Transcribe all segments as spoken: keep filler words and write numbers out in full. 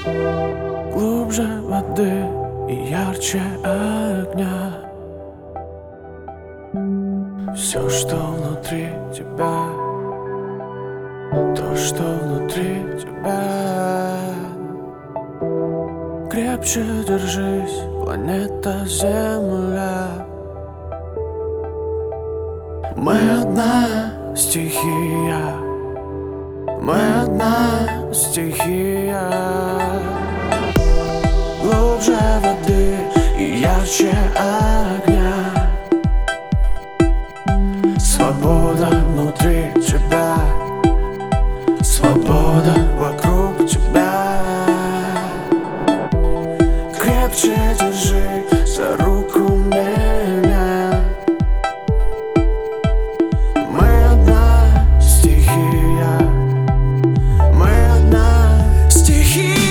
Глубже воды и ярче огня. Все, что внутри тебя, то, что внутри тебя. Крепче держись, планета Земля. Мы одна стихия, мы одна стихия. Глубже воды и ярче огня. Свобода внутри тебя, свобода вокруг тебя. Крепче держи за руку меня. Мы одна стихия, мы одна стихия.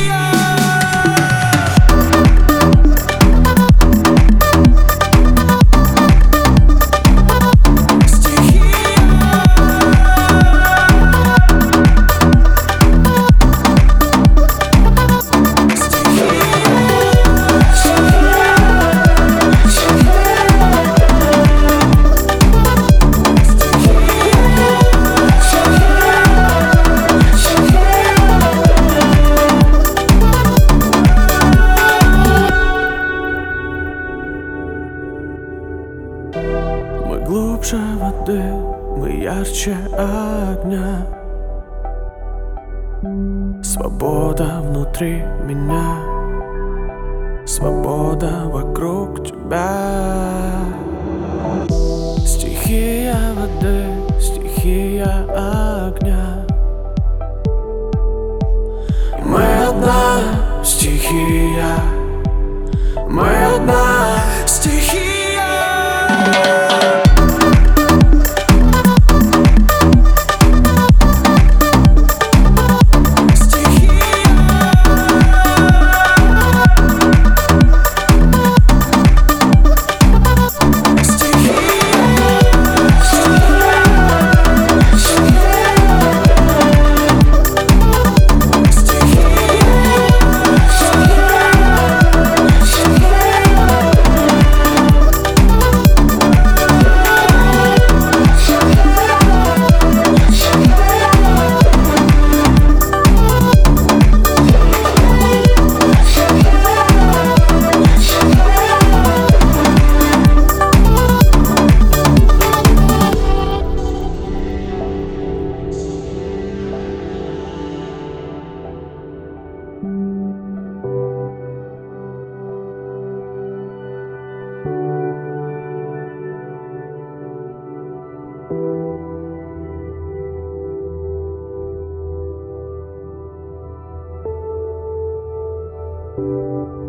Мы глубже воды, мы ярче огня. Свобода внутри меня, свобода вокруг тебя. Стихия воды, стихия огня. Мы одна стихия, мы одна стихия. Thank you.